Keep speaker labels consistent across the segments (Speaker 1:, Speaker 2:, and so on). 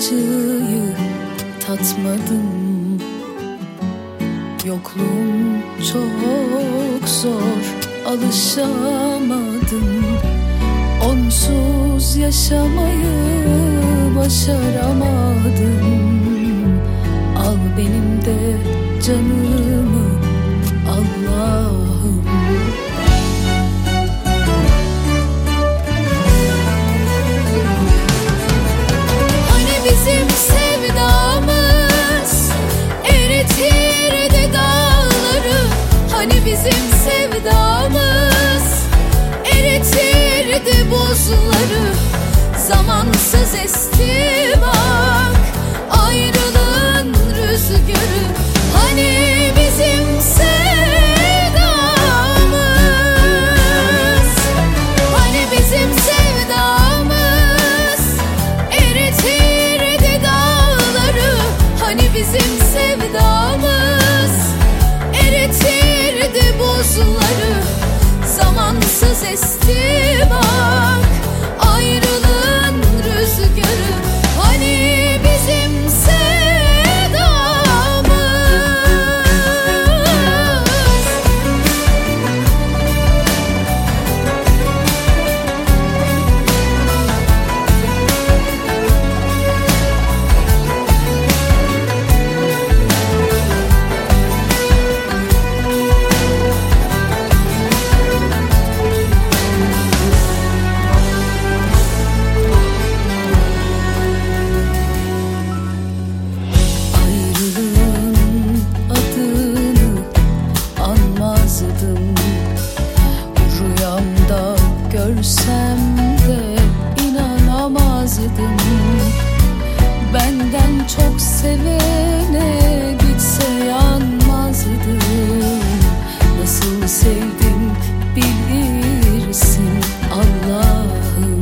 Speaker 1: acıyı tatmadım. Yokluğum çok zor, alışamadım. Onsuz yaşamayı başaramadım. Al benim de canımı Allah'ım. Hani bizim sevdamız eritirdi dağları, hani bizim sevdamız eritirdi buzları. Zamansız esti bak ayrılığın rüzgarı, hani bizim sevdamız, hani bizim sevdamız eritirdi dağları, hani bizim sevdamız eritirdi buzları. Zamansız esti bak ayrılığın rüzgarı, hani bizim rüyamda görsem de inanamazdım. Benden çok sevene gitse yanmazdım. Nasıl sevdim bilirsin Allah'ım.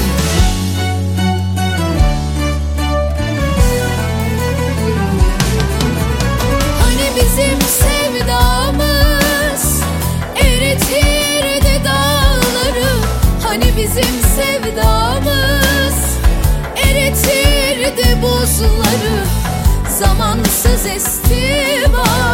Speaker 1: Hani bizim sevdamız eritirdi dağları, hani bizim sevdamız eritirdi buzları. Zamansız esti bak